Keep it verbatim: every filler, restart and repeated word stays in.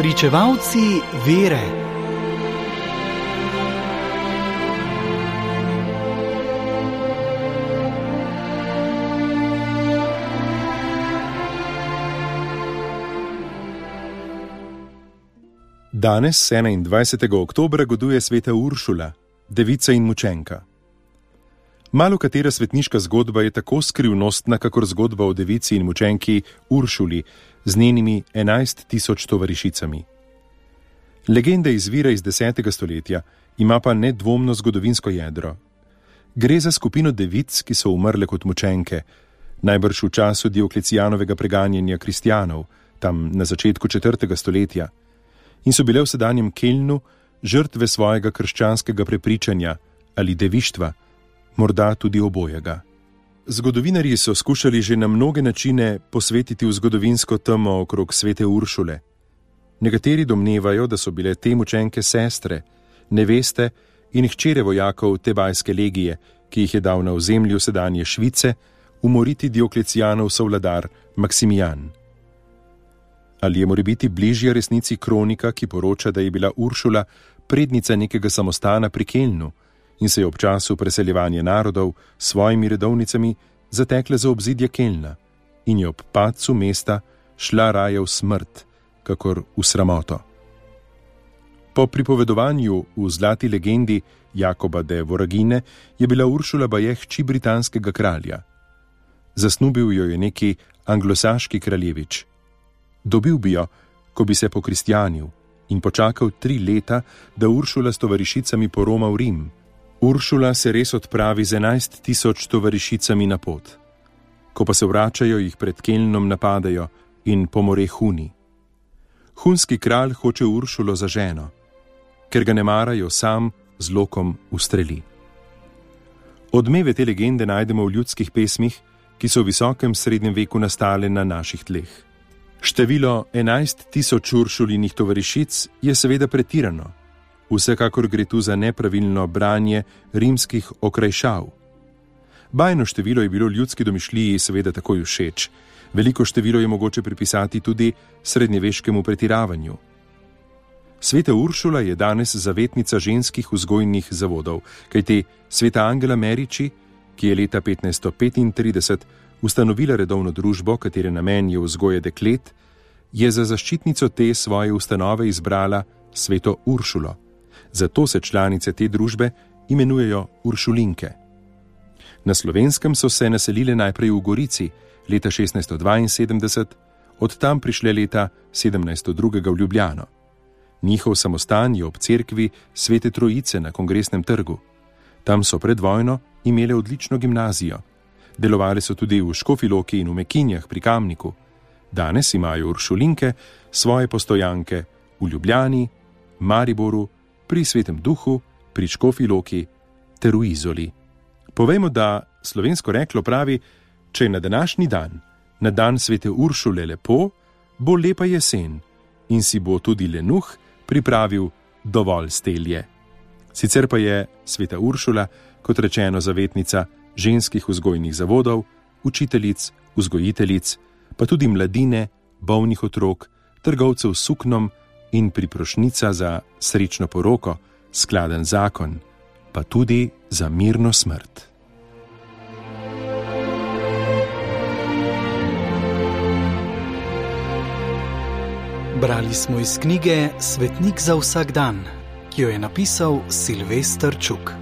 Pričevalci vere. Danes, enaindvajsetega oktobra, goduje sveta Uršula, devica in mučenka. Malo katera svetniška zgodba je tako skrivnostna, kakor zgodba o devici in mučenki Uršuli z njenimi enajst tisoč tovarišicami. Legenda izvira iz desetega stoletja, ima pa nedvomno zgodovinsko jedro. Gre za skupino devic, ki so umrle kot mučenke, najbrž v času Dioklecijanovega preganjanja kristjanov, tam na začetku četrtega stoletja, in so bile v sedanjem Kelnu žrtve svojega krščanskega prepričanja ali devištva, morda tudi obojega. Zgodovinarji so skušali že na mnoge načine posvetiti v zgodovinsko temo okrog svete Uršule. Nekateri domnevajo, da so bile te mučenke sestre, neveste in hčere vojakov Tebajske legije, ki jih je dal na ozemlju sedanje Švice umoriti Dioklecijanov sovladar Maksimijan. Ali je morebiti bližja resnici kronika, ki poroča, da je bila Uršula prednica nekega samostana pri Kelnu in se je ob času preseljevanja narodov s svojimi redovnicami zatekla za obzidje Kelna in je ob padcu mesta šla raje v smrt, kakor v sramoto. Po pripovedovanju v zlati legendi Jakoba de Voragine je bila Uršula baje hči britanskega kralja. Zasnubil jo je neki anglosaški kraljevič. Dobil bi jo, ko bi se pokristjanil in počakal tri leta, da Uršula s tovarišicami poroma v Rim. Uršula se res odpravi z enajst tisoč tovarišicami na pot. Ko pa se vračajo, jih pred Kelnom napadajo in pomore Huni. Hunski kralj hoče Uršulo za ženo, ker ga ne marajo, sam z lokom ustreli. Odmeve te legende najdemo v ljudskih pesmih, ki so v visokem srednjem veku nastale na naših tleh. Število enajst tisoč Uršulinih tovarišic je seveda pretirano. Vsekakor gre tu za nepravilno branje rimskih okrajšav. Bajno število je bilo ljudski domišljiji seveda takoj všeč. Veliko število je mogoče pripisati tudi srednjeveškemu pretiravanju. Sveta Uršula je danes zavetnica ženskih vzgojnih zavodov, kajti sveta Angela Merici, ki je leta petnajststo petintrideset ustanovila redovno družbo, katere namen je vzgoje deklet, je za zaščitnico te svoje ustanove izbrala sveto Uršulo. Zato se članice te družbe imenujejo Uršulinke. Na Slovenskem so se naselile najprej v Gorici leta šestnajststo dvainsedemdeset, od tam prišle leta sedemnajststo dva v Ljubljano. Njihov samostan je ob cerkvi Svete Trojice na Kongresnem trgu. Tam so pred vojno imele odlično gimnazijo. Delovali so tudi v Škofji Loki in v Mekinjah pri Kamniku. Danes imajo Uršulinke svoje postojanke v Ljubljani, Mariboru, pri Svetem Duhu, pri Škofji Loki ter v Izoli. Povejmo, da slovensko reklo pravi, če je na današnji dan, na dan svete Uršule lepo, bo lepa jesen in si bo tudi lenuh pripravil dovolj stelje. Sicer pa je sveta Uršula, kot rečeno, zavetnica ženskih vzgojnih zavodov, učiteljic, vzgojiteljic, pa tudi mladine, bolnih otrok, trgovcev s suknom in priprošnica za srečno poroko, skladen zakon, pa tudi za mirno smrt. Brali smo iz knjige Svetnik za vsak dan, ki jo je napisal Silvester Čuk.